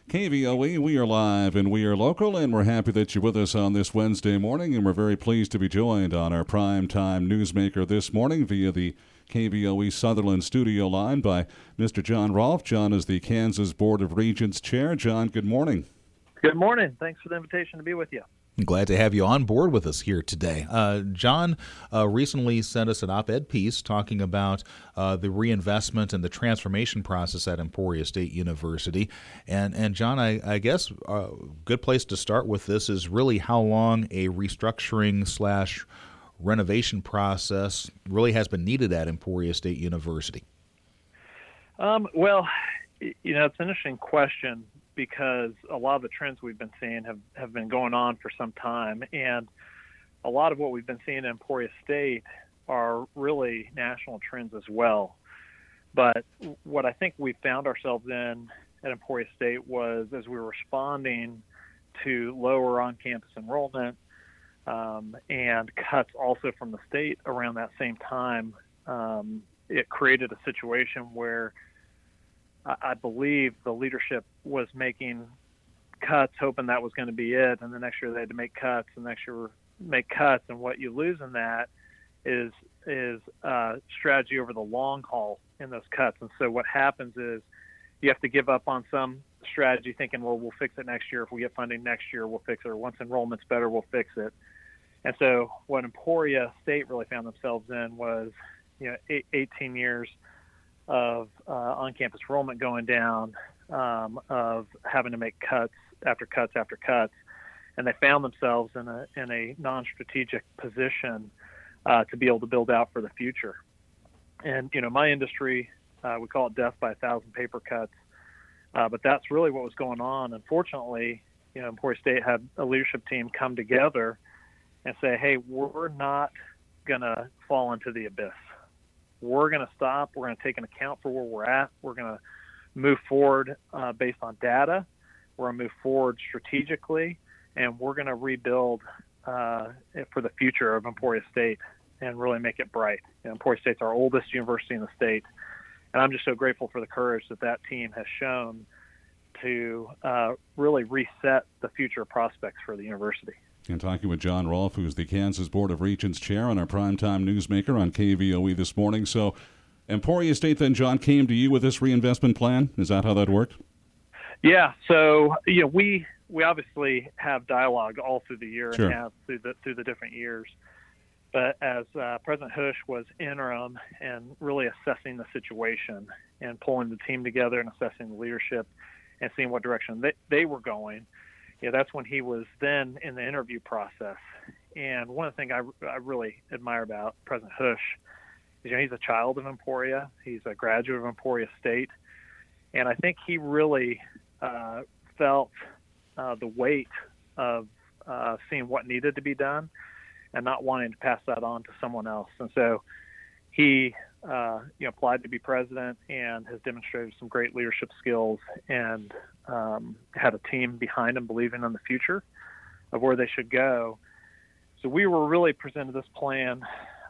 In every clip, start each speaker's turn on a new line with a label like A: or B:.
A: KVOE, we are live and we are local, and we're happy that you're with us on this Wednesday morning, and we're very pleased to be joined on our primetime newsmaker this morning via the KVOE Sutherland studio line by Mr. John Rolfe. John is the Kansas Board of Regents Chair. John, good morning.
B: Good morning. Thanks for the invitation to be with you.
C: Glad to have you on board with us here today. John recently sent us an op-ed piece talking about the reinvestment and the transformation process at Emporia State University. And John, I guess a good place to start with this is really how long a restructuring / renovation process really has been needed at Emporia State University.
B: Well, it's an interesting question, because a lot of the trends we've been seeing have been going on for some time. And a lot of what we've been seeing in Emporia State are really national trends as well. But what I think we found ourselves in at Emporia State was, as we were responding to lower on-campus enrollment and cuts also from the state around that same time, it created a situation where I believe the leadership was making cuts, hoping that was going to be it, and the next year they had to make cuts, and next year make cuts, and what you lose in that is strategy over the long haul in those cuts. And so what happens is you have to give up on some strategy, thinking, well, we'll fix it next year. If we get funding next year, we'll fix it. Or once enrollment's better, we'll fix it. And so what Emporia State really found themselves in was 18 years of on-campus enrollment going down, of having to make cuts after cuts after cuts, and they found themselves in a non-strategic position to be able to build out for the future. And my industry, we call it death by 1,000 paper cuts, but that's really what was going on. Unfortunately, Emporia State had a leadership team come together and say, hey, we're not going to fall into the abyss. We're going to stop. We're going to take an account for where we're at. We're going to move forward based on data. We're going to move forward strategically, and we're going to rebuild for the future of Emporia State and really make it bright. Emporia State's our oldest university in the state, and I'm just so grateful for the courage that team has shown to really reset the future prospects for the university.
A: And talking with John Rolfe, who's the Kansas Board of Regents Chair on our primetime newsmaker on KVOE this morning. So Emporia State then, John, came to you with this reinvestment plan. Is that how that worked?
B: Yeah. So, we obviously have dialogue all through the year. Sure. And have through the different years. But as President Hush was interim and really assessing the situation and pulling the team together and assessing the leadership and seeing what direction they were going, that's when he was then in the interview process. And one of the things I really admire about President Hush is, he's a child of Emporia. He's a graduate of Emporia State. And I think he really felt the weight of seeing what needed to be done and not wanting to pass that on to someone else. And so he applied to be president and has demonstrated some great leadership skills and had a team behind him believing in the future of where they should go. So we were really presented this plan.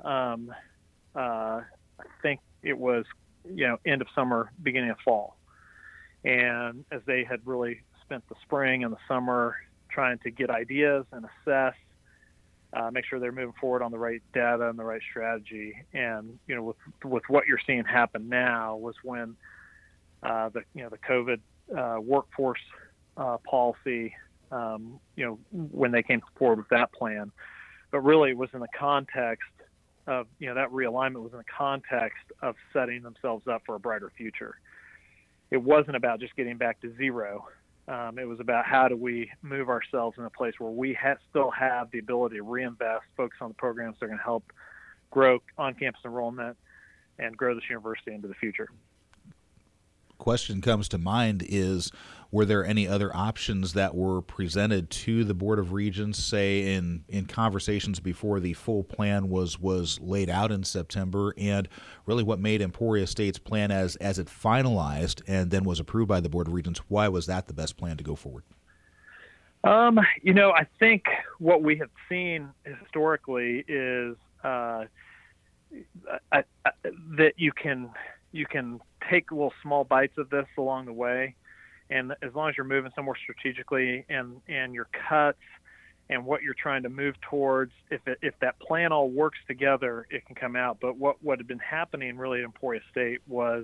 B: I think it was, end of summer, beginning of fall. And as they had really spent the spring and the summer trying to get ideas and assess, make sure they're moving forward on the right data and the right strategy. And, with what you're seeing happen now was when the COVID workforce policy, when they came forward with that plan. But really it was in the context of, that realignment was in the context of setting themselves up for a brighter future. It wasn't about just getting back to zero. It was about how do we move ourselves in a place where we still have the ability to reinvest, focus on the programs that are going to help grow on-campus enrollment and grow this university into the future.
C: Question comes to mind is, were there any other options that were presented to the Board of Regents, say in conversations before the full plan was laid out in September, and really what made Emporia State's plan as it finalized and then was approved by the Board of Regents, why was that the best plan to go forward?
B: I think what we have seen historically is that you can take little small bites of this along the way And as long as you're moving somewhere strategically and your cuts and what you're trying to move towards, if that plan all works together, it can come out. But what had been happening really at Emporia State was,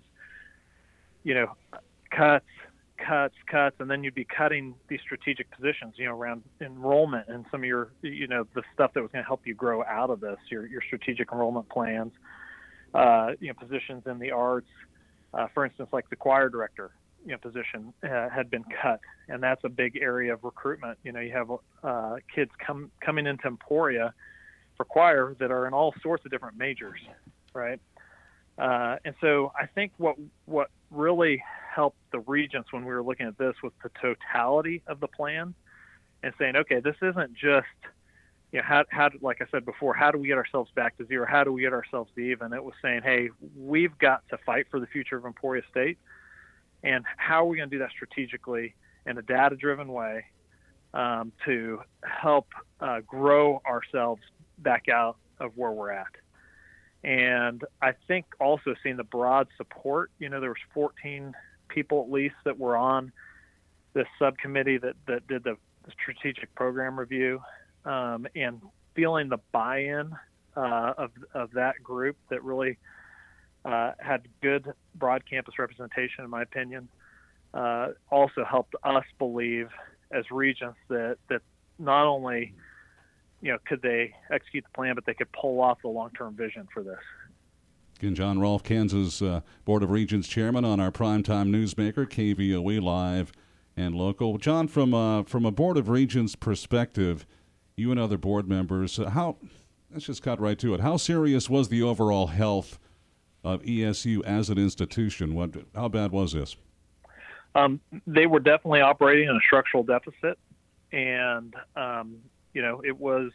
B: cuts, and then you'd be cutting these strategic positions, around enrollment and some of your, the stuff that was going to help you grow out of this, your strategic enrollment plans, positions in the arts, for instance, like the choir director, position had been cut, and that's a big area of recruitment. You have kids coming into Emporia for choir that are in all sorts of different majors, right? And so I think what really helped the regents when we were looking at this was the totality of the plan, and saying, okay, this isn't just, how like I said before, how do we get ourselves back to zero? How do we get ourselves to even? It was saying, hey, we've got to fight for the future of Emporia State. And how are we going to do that strategically in a data-driven way to help grow ourselves back out of where we're at? And I think also seeing the broad support, there was 14 people at least that were on this subcommittee that did the strategic program review, and feeling the buy-in of that group that really had good broad campus representation, in my opinion, also helped us believe as regents that not only, could they execute the plan, but they could pull off the long-term vision for this.
A: Again, John Rolfe, Kansas Board of Regents Chairman on our Primetime Newsmaker, KVOE Live and Local. John, from a Board of Regents perspective, you and other board members, let's just cut right to it. How serious was the overall health of ESU as an institution? How bad was this?
B: They were definitely operating in a structural deficit, and it was,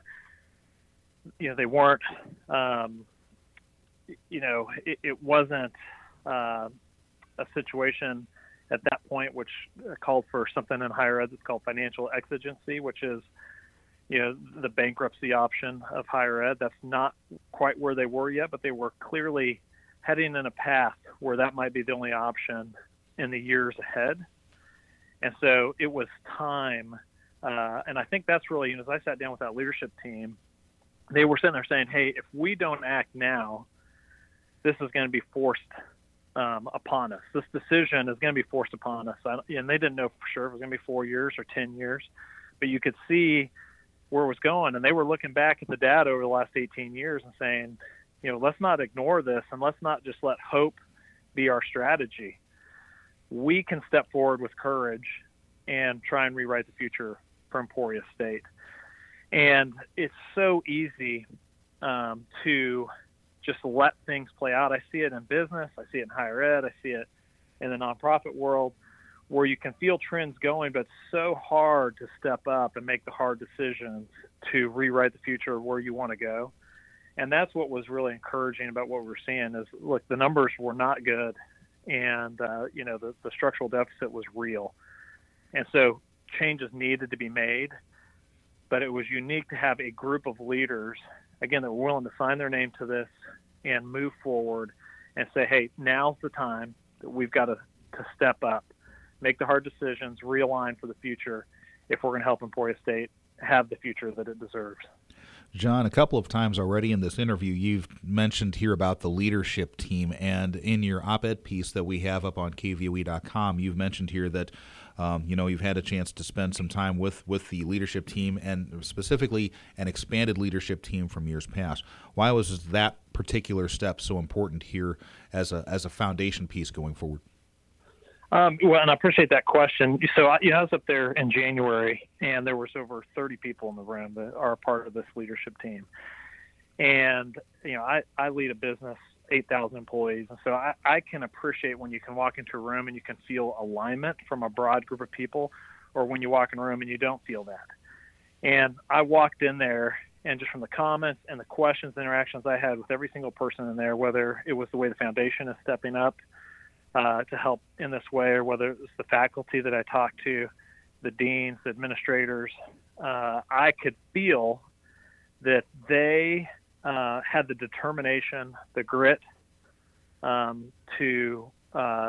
B: they weren't, it wasn't a situation at that point which called for something in higher ed that's called financial exigency, which is, the bankruptcy option of higher ed. That's not quite where they were yet, but they were clearly heading in a path where that might be the only option in the years ahead. And so it was time. And I think that's really, as I sat down with that leadership team, they were sitting there saying, hey, if we don't act now, this is going to be forced upon us. This decision is going to be forced upon us. And they didn't know for sure if it was going to be 4 years or 10 years, but you could see where it was going. And they were looking back at the data over the last 18 years and saying, let's not ignore this, and let's not just let hope be our strategy. We can step forward with courage and try and rewrite the future for Emporia State. And it's so easy to just let things play out. I see it in business. I see it in higher ed. I see it in the nonprofit world, where you can feel trends going, but it's so hard to step up and make the hard decisions to rewrite the future of where you want to go. And that's what was really encouraging about what we're seeing is, look, the numbers were not good, and the structural deficit was real. And so changes needed to be made, but it was unique to have a group of leaders, again, that were willing to sign their name to this and move forward and say, hey, now's the time that we've got to step up, make the hard decisions, realign for the future if we're going to help Emporia State have the future that it deserves.
C: John, a couple of times already in this interview, you've mentioned here about the leadership team, and in your op-ed piece that we have up on KVOE.com, you've mentioned here that you've had a chance to spend some time with the leadership team, and specifically an expanded leadership team from years past. Why was that particular step so important here as a foundation piece going forward?
B: Well, and I appreciate that question. So I was up there in January, and there was over 30 people in the room that are a part of this leadership team. And, I lead a business, 8,000 employees. And so I can appreciate when you can walk into a room and you can feel alignment from a broad group of people, or when you walk in a room and you don't feel that. And I walked in there, and just from the comments and the questions, interactions I had with every single person in there, whether it was the way the foundation is stepping up to help in this way, or whether it's the faculty that I talked to, the deans, the administrators, I could feel that they had the determination, the grit to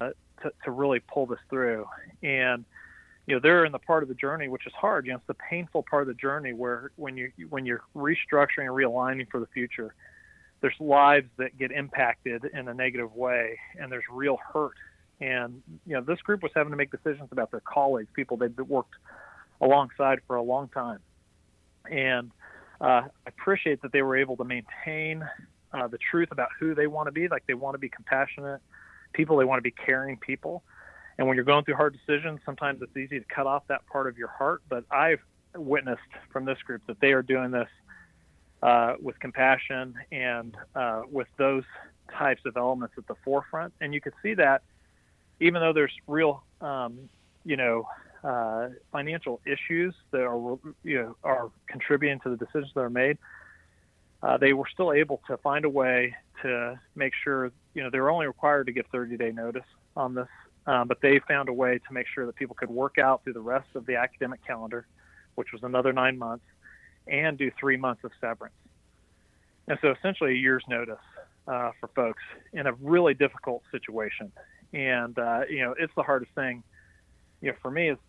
B: to really pull this through. And they're in the part of the journey which is hard. It's the painful part of the journey where when you're restructuring and realigning for the future, there's lives that get impacted in a negative way, and there's real hurt. And this group was having to make decisions about their colleagues, people they'd worked alongside for a long time. And I appreciate that they were able to maintain the truth about who they want to be. Like, they want to be compassionate people, they want to be caring people. And when you're going through hard decisions, sometimes it's easy to cut off that part of your heart. But I've witnessed from this group that they are doing this with compassion and with those types of elements at the forefront. And you could see that even though there's real, financial issues that are contributing to the decisions that are made, they were still able to find a way to make sure, they were only required to give 30-day notice on this, but they found a way to make sure that people could work out through the rest of the academic calendar, which was another 9 months, and do 3 months of severance. And so essentially a year's notice for folks in a really difficult situation. And, it's the hardest thing, for me as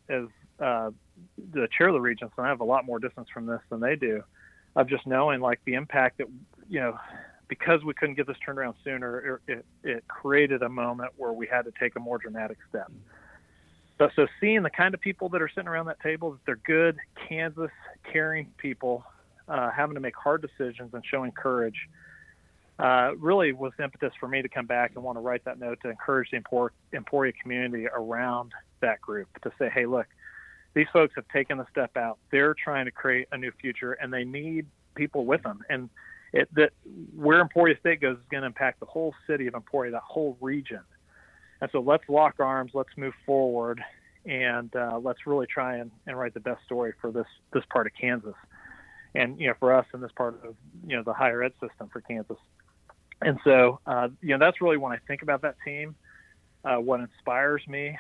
B: the chair of the Regents, and I have a lot more distance from this than they do, of just knowing like the impact that, because we couldn't get this turned around sooner, it created a moment where we had to take a more dramatic step. So seeing the kind of people that are sitting around that table, that they're good, Kansas, caring people, having to make hard decisions and showing courage, really was the impetus for me to come back and want to write that note to encourage the Emporia community around that group to say, hey, look, these folks have taken the step out. They're trying to create a new future, and they need people with them. And where Emporia State goes is going to impact the whole city of Emporia, that whole region. And so let's lock arms, let's move forward, and let's really try and write the best story for this part of Kansas. And, for us in this part of, the higher ed system for Kansas. And so, that's really when I think about that team, what inspires me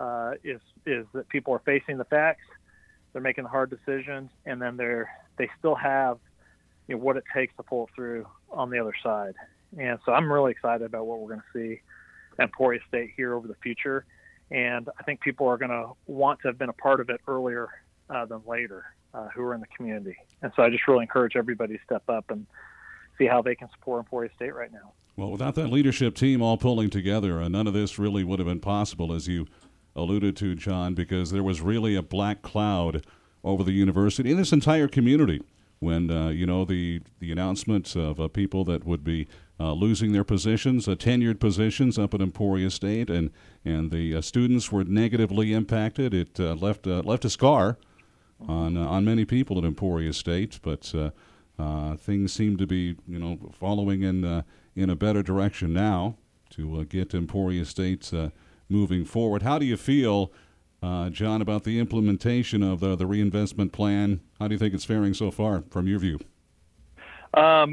B: is that people are facing the facts, they're making the hard decisions, and then they still have, what it takes to pull it through on the other side. And so I'm really excited about what we're going to see at Emporia State here over the future. And I think people are going to want to have been a part of it earlier than later, who are in the community. And so I just really encourage everybody to step up and see how they can support Emporia State right now.
A: Well, without that leadership team all pulling together, none of this really would have been possible, as you alluded to, John, because there was really a black cloud over the university and this entire community when, the announcement of people that would be losing their positions, tenured positions up at Emporia State, and the students were negatively impacted. It left a scar on many people at Emporia State, but things seem to be, following in a better direction now to get Emporia State moving forward. How do you feel, John, about the implementation of the reinvestment plan? How do you think it's faring so far, from your view?
B: I'm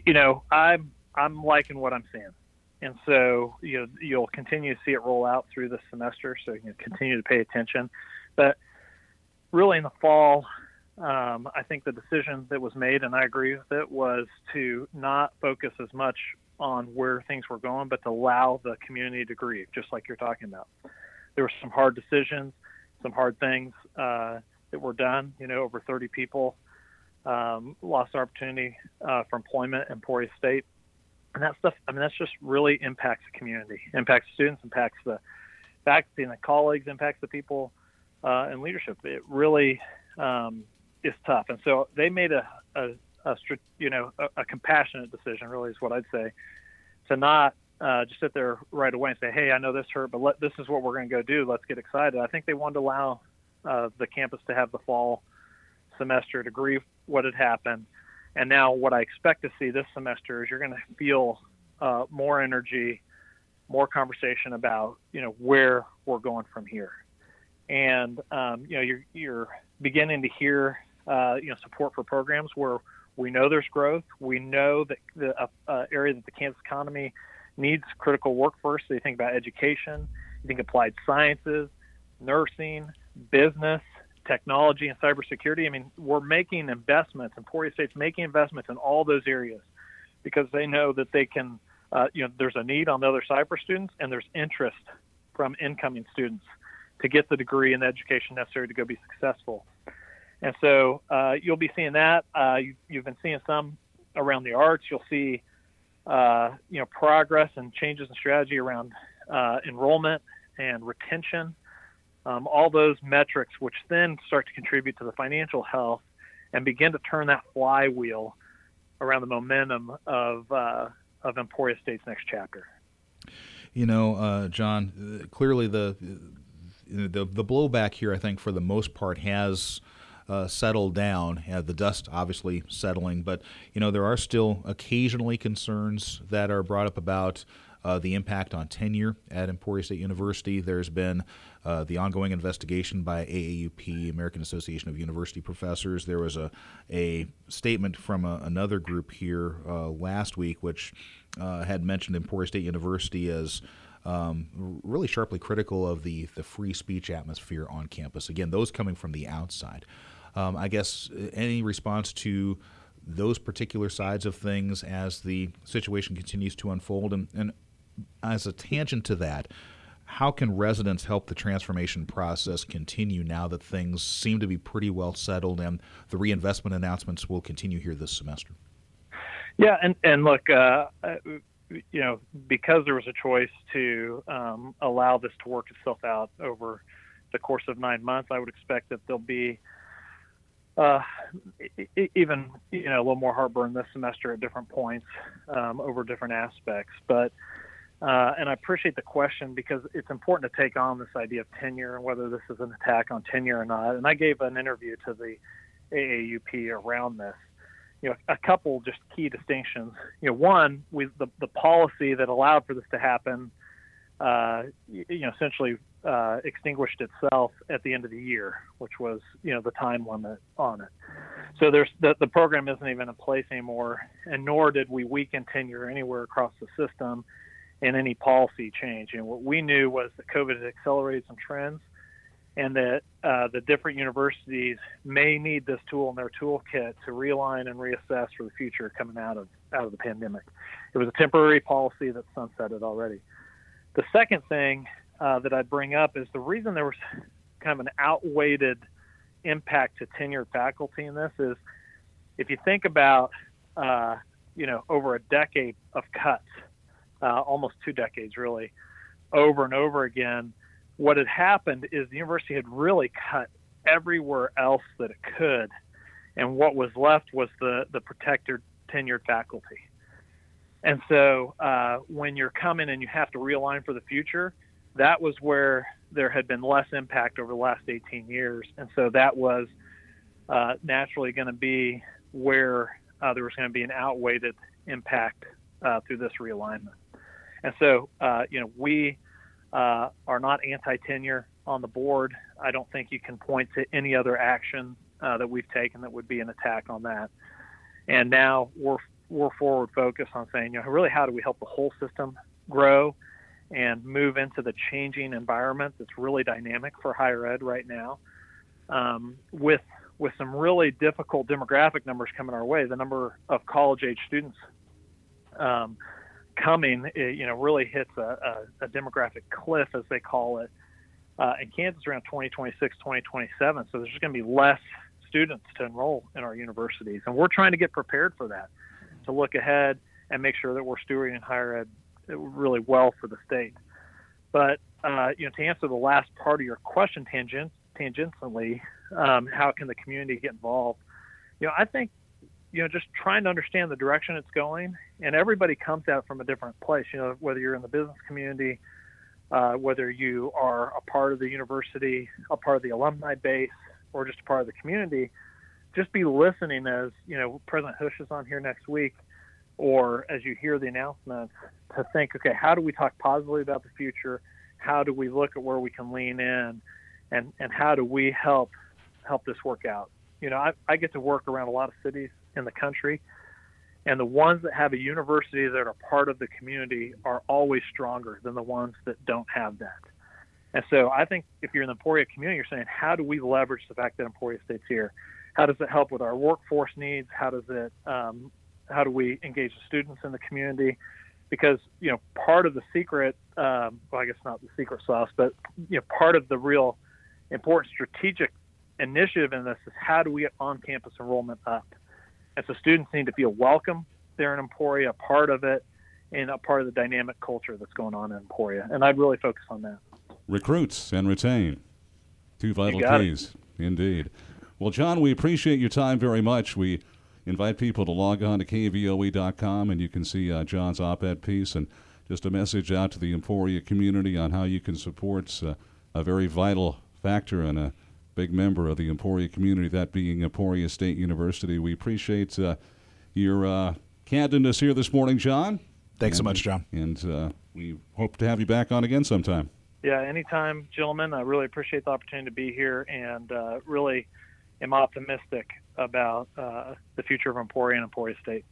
B: liking what I'm seeing, and so you'll continue to see it roll out through this semester. So continue to pay attention, but really in the fall, I think the decision that was made, and I agree with it, was to not focus as much on where things were going, but to allow the community to grieve, just like you're talking about. There were some hard decisions, some hard things that were done. Over 30 people lost opportunity for employment at Emporia State. And that stuff, that's just really impacts the community, impacts students, impacts the faculty and the colleagues, impacts the people in leadership. It really is tough. And so they made a compassionate decision, really is what I'd say, to not just sit there right away and say, hey, I know this hurt, but this is what we're going to go do. Let's get excited. I think they wanted to allow the campus to have the fall semester to grieve what had happened. And now what I expect to see this semester is you're going to feel more energy, more conversation about, where we're going from here. And, you're beginning to hear, support for programs where we know there's growth. We know that the area that the Kansas economy needs critical workforce. So you think about education, you think applied sciences, nursing, business, technology, and cybersecurity. We're making investments, Emporia State's making investments in all those areas because they know that they can, there's a need on the other side for students, and there's interest from incoming students to get the degree and the education necessary to go be successful. And so you'll be seeing that. You've been seeing some around the arts. You'll see, progress and changes in strategy around enrollment and retention, all those metrics, which then start to contribute to the financial health and begin to turn that flywheel around the momentum of Emporia State's next chapter.
C: John, clearly the blowback here, I think, for the most part, has settled down. The dust obviously settling, but there are still occasionally concerns that are brought up about the impact on tenure at Emporia State University. There's been the ongoing investigation by AAUP, American Association of University Professors. There was a statement from another group here last week, which had mentioned Emporia State University as really sharply critical of the free speech atmosphere on campus. Again, those coming from the outside. I guess any response to those particular sides of things as the situation continues to unfold? And as a tangent to that, how can residents help the transformation process continue now that things seem to be pretty well settled and the reinvestment announcements will continue here this semester?
B: Yeah, and look, because there was a choice to allow this to work itself out over the course of 9 months, I would expect that there'll be even a little more heartburn this semester at different points over different aspects. But and I appreciate the question because it's important to take on this idea of tenure and whether this is an attack on tenure or not. And I gave an interview to the AAUP around this. A couple just key distinctions. One, the policy that allowed for this to happen, essentially extinguished itself at the end of the year, which was, the time limit on it. So there's the program isn't even in place anymore, and nor did we weaken tenure anywhere across the system in any policy change. And what we knew was that COVID had accelerated some trends, and that the different universities may need this tool in their toolkit to realign and reassess for the future coming out of the pandemic. It was a temporary policy that sunsetted already. The second thing that I'd bring up is the reason there was kind of an outweighed impact to tenured faculty in this is if you think about, over a decade of cuts, almost 2 decades really, over and over again, what had happened is the university had really cut everywhere else that it could, and what was left was the protected tenured faculty. And so when you're coming and you have to realign for the future, that was where there had been less impact over the last 18 years. And so that was naturally going to be where there was going to be an outweighed impact through this realignment. And so, we are not anti-tenure on the board. I don't think you can point to any other action that we've taken that would be an attack on that. And now we're forward focused on saying, really, how do we help the whole system grow and move into the changing environment that's really dynamic for higher ed right now, with some really difficult demographic numbers coming our way. The number of college-age students coming, really hits a demographic cliff, as they call it, in Kansas around 2026, 2027. So there's just going to be less students to enroll in our universities. And we're trying to get prepared for that, to look ahead and make sure that we're stewarding higher ed really well for the state. But, to answer the last part of your question tangentially, how can the community get involved? I think, just trying to understand the direction it's going, and everybody comes at it from a different place, whether you're in the business community, whether you are a part of the university, a part of the alumni base, or just a part of the community, just be listening as, President Hush is on here next week, or as you hear the announcements, to think, okay, how do we talk positively about the future? How do we look at where we can lean in, and how do we help this work out? I get to work around a lot of cities in the country, and the ones that have a university that are part of the community are always stronger than the ones that don't have that. And so I think if you're in the Emporia community, you're saying, how do we leverage the fact that Emporia State's here? How does it help with our workforce needs? How do we engage the students in the community? because part of the secret, well, I guess not the secret sauce, but part of the real important strategic initiative in this is how do we get on-campus enrollment up? And so students need to feel welcome there in Emporia, a part of it, and a part of the dynamic culture that's going on in Emporia. And I'd really focus on that.
A: Recruits and retain. Two vital keys. Indeed. Well, John, we appreciate your time very much. We invite people to log on to KVOE.com, and you can see John's op-ed piece and just a message out to the Emporia community on how you can support a very vital factor and a big member of the Emporia community, that being Emporia State University. We appreciate your candidness here this morning, John.
C: Thanks so much, John.
A: And we hope to have you back on again sometime.
B: Yeah, anytime, gentlemen. I really appreciate the opportunity to be here, and really am optimistic about the future of Emporia and Emporia State.